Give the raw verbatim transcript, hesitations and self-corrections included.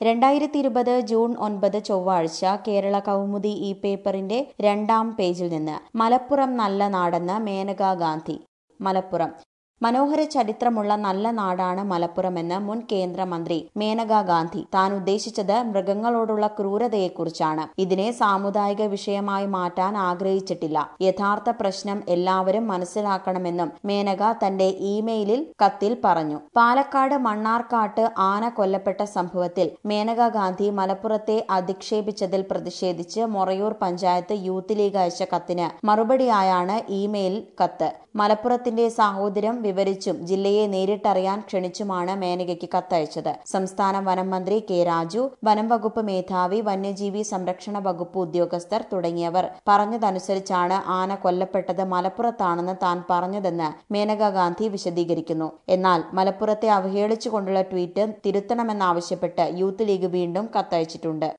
രണ്ടായിരത്തി ഇരുപത് ജൂൺ ഒൻപത് ചൊവ്വാഴ്ച കേരള കൗമുദി ഈ പേപ്പറിന്റെ രണ്ടാം പേജിൽ നിന്ന് മലപ്പുറം നല്ല നാടെന്ന് മേനകാ ഗാന്ധി. മലപ്പുറം മനോഹര ചരിത്രമുള്ള നല്ല നാടാണ് മലപ്പുറമെന്ന് മുൻ കേന്ദ്രമന്ത്രി മേനകാ ഗാന്ധി. താൻ ഉദ്ദേശിച്ചത് മൃഗങ്ങളോടുള്ള ക്രൂരതയെക്കുറിച്ചാണ്. ഇതിനെ സാമുദായിക വിഷയമായി മാറ്റാൻ ആഗ്രഹിച്ചിട്ടില്ല. യഥാർത്ഥ പ്രശ്നം എല്ലാവരും മനസ്സിലാക്കണമെന്നും മേനക തന്റെ ഇമെയിലിൽ കത്തിൽ പറഞ്ഞു. പാലക്കാട് മണ്ണാർക്കാട്ട് ആന കൊല്ലപ്പെട്ട സംഭവത്തിൽ മേനകാ ഗാന്ധി മലപ്പുറത്തെ അധിക്ഷേപിച്ചതിൽ പ്രതിഷേധിച്ച് മൊറയൂർ പഞ്ചായത്ത് യൂത്ത് ലീഗ് അയച്ച കത്തിന് മറുപടിയായാണ് ഇമെയിൽ കത്ത്. മലപ്പുറത്തിന്റെ സാഹോദര്യം വിവരിച്ചും ജില്ലയെ നേരിട്ടറിയാൻ ക്ഷണിച്ചുമാണ് മേനകയ്ക്ക് കത്തയച്ചത്. സംസ്ഥാന വനം മന്ത്രി കെ രാജു, വനം വകുപ്പ് മേധാവി, വന്യജീവി സംരക്ഷണ വകുപ്പ് ഉദ്യോഗസ്ഥർ തുടങ്ങിയവർ പറഞ്ഞതനുസരിച്ചാണ് ആന കൊല്ലപ്പെട്ടത് മലപ്പുറത്താണെന്ന് താൻ പറഞ്ഞതെന്ന് മേനകാ ഗാന്ധി വിശദീകരിക്കുന്നു. എന്നാൽ മലപ്പുറത്തെ അവഹേളിച്ചുകൊണ്ടുള്ള ട്വീറ്റ് തിരുത്തണമെന്നാവശ്യപ്പെട്ട് യൂത്ത് ലീഗ് വീണ്ടും കത്തയച്ചിട്ടുണ്ട്.